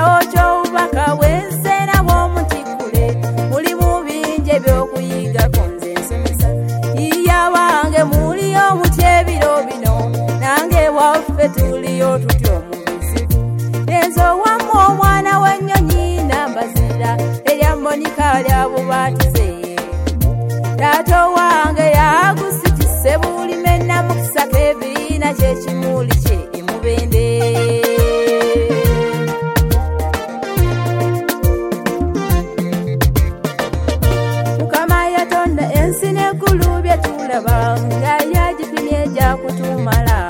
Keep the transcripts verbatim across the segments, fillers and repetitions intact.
ky'obubaka bw'ensena bw'omutikule muli mu bingi eby'okuyigako nze nsomesa iya wange muliyo mutya ebiro bino nange waffe tuliyo tutyo mu bizibu enzo wamwe omwana w'ennyonyi nambazira erya Monica lya bubaatize tato wange yagusitise bulime namukisa k'ebiina ky'ekimuli kye emubende Mukama yatonda ensi n'eggulu bye tulaba nga yagipimye ejja kutumala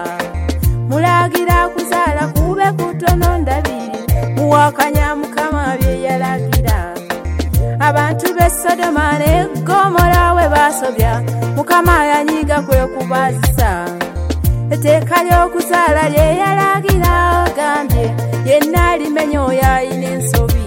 mulagira kuzaala kube kutono ndabiri muwakanya Mukama bye yalagira abantu b'e Sodoma ne Gomora we basobya Mukama yanyiga kwe kubazisa etteeka ly'okuzaala lye yalagira agambye yenna alimenya oyo alina ensobi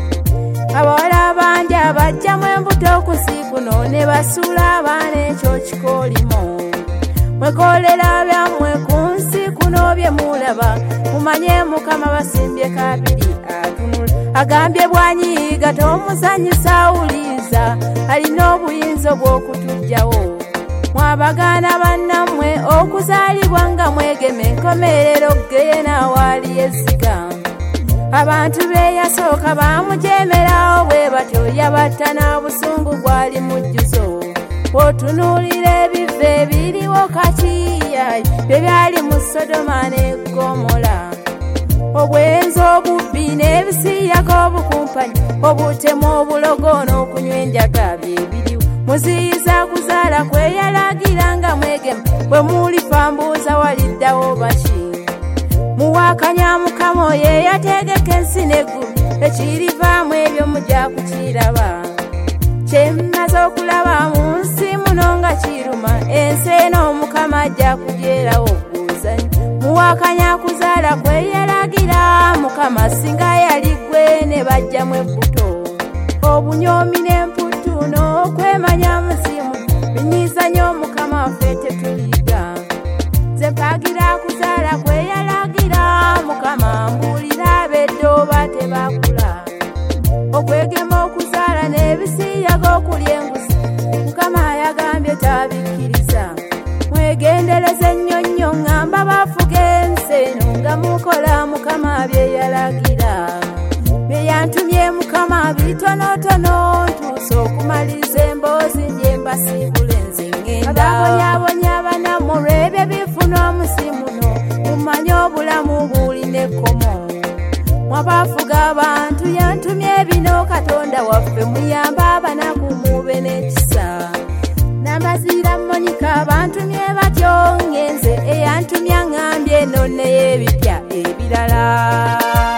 abawala bangi abajjamu embuto ku nsi kuno ne basuula abaana ekyo kikoolimo mwekoolera byammwe ku nsi kuno bye mulaba mumanye Mukama basimbye kabiri atunula agambye bwanyiga tomuzanyisa awuliza alina obuyinza obw'okutuggyawo mwabagaana bannammwe okuzaalibwa nga mwegeme enkomerero geye n'awaali ezziga abantu be yasooka baamujeemerawo bwe batyo yabatta n'obusungu gwali mujjuzo bw'otunuulira ebiva ebiriwo kakiyayi bye byali mu Sodoma ne Gomora obwenzi obubbi n'ebisiyako obukumpanyi obutemu obulogo n'okunywa enjaga bye biriwo muziyiza kuzaala kwe yalagira nga mwegema bwe mulifa mbuuza waliddawo baki muwakanya Mukama oyo yategeka ensi n'eggulu ekirivaamu ebyo mujja kukiraba kyemmaze okulaba mu nsi muno nga kiruma ensi eno Mukama ajja kugyerawo buuzanyi muwakanya kuzaala kwe yalagira Mukama singa yali gwe ne bajjamu ebbuto obunyoomi n'emputtu n'okwemanya musimu binyiiza nnyo Mukama waffe tetuyiga nze mpagira kuzaala kwe yalagira Mukama mbuulira abedde oba tebakula okwegema okuzaala n'ebisiyaga okulya enguzi Mukama yagambye tabikkiriza mwegendereze nnyo nnyo ngamba bafuga ensi eno nga mukola Mukama bye yalagira bye yantumye Mukama bitonotono ntuuse okumaliriza emboozi gye mbasiibula nze ngenda ababonyabonya banammwe olw'ebyo bifunwa omusi muno mumanye obulamu bulina ekkomo mwabafuga abantu yantumye bino Katonda waffe muyamba abanaku mube n'ekisa nambazira Monica bantumye batyo ngenze eyantumye ngambye eno n'ey'ebipya ebirala